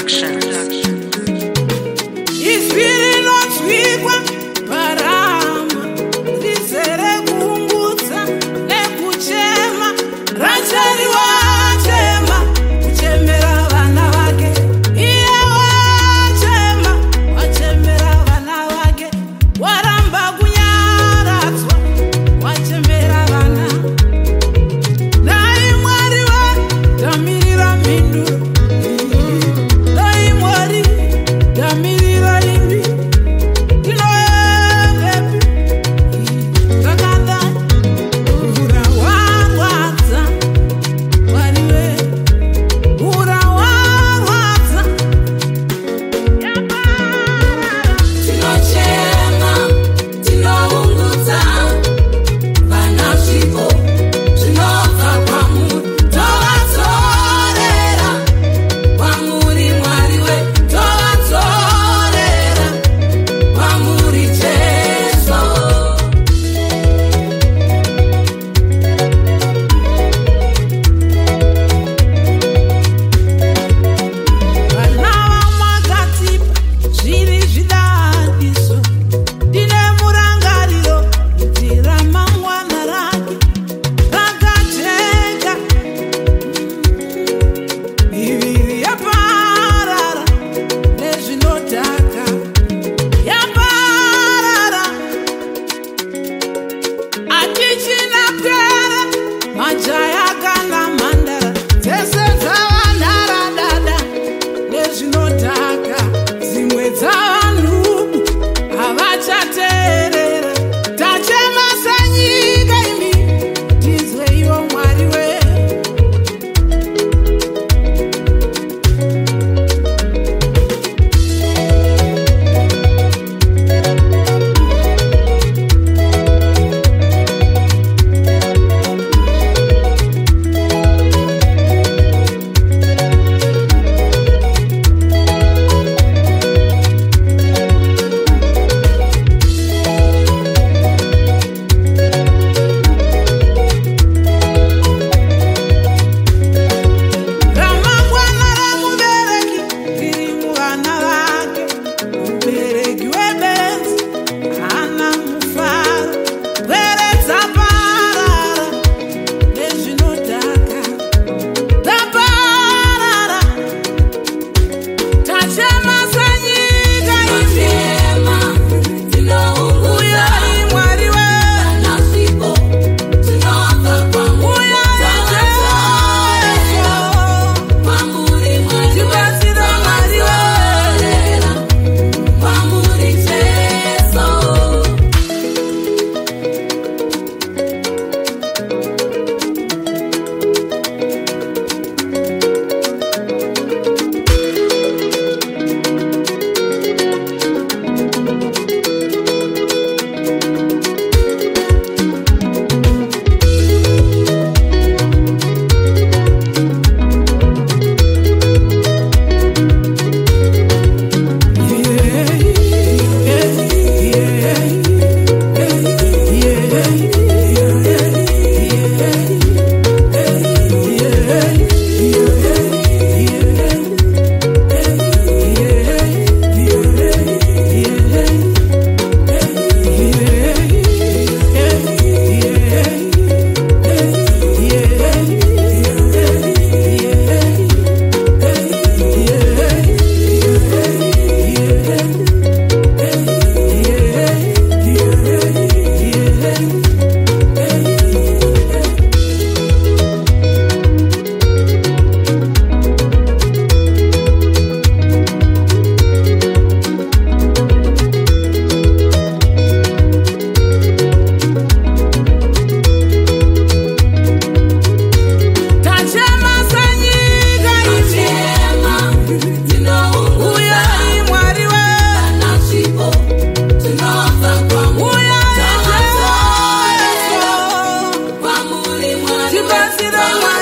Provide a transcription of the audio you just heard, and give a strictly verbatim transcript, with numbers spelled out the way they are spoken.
Production. Izvirinotwikwa parama rizere kuungudza nekuchema rachari wachema kuchemera vana vake iye wachema wachemera vana vake waramba kunyaradzwa wachemera vana nai mwari watamirira mhinduro nai mwari tamirira imbi tinoendepi kakanda ura warwadza wariwe ura warwadza tinochema tinoungudza vana zvipo zvinobva kwamuri tovadzorera kwamuri mwari we tovadzorera kwamuri jesu vana vamakatipa zviri zvidadiso ndine murangariro kuti ramangwana rake rakajeka miviri yaparara nezvinodhaka yaparara hatichina pera majaya kana mhandara dzese dzavanharadada nezvinodhaka dzimwe dzavanhubu havachateerera tachema senyika imi tinzwe ivo mwari wedu ramangwana ramubereki riri muvana vake mubereki webenzi hana mufaro vere dzaparara nezvinodhaka dzaparara tachema senyika imi tinochema tinoungudza uyai mwari wedu vana zvipo zvinobva kwamuri uyai kwamuri mwari we tibatsira mwari wedu tovadzorera kwamuri jesu tachema senyika imi tinochema tinoungudza uyai mwari wedu vana zvipo zvinobva kwamuri uyai tovadzorera jesu kwamuri mwari we tibatsira mwari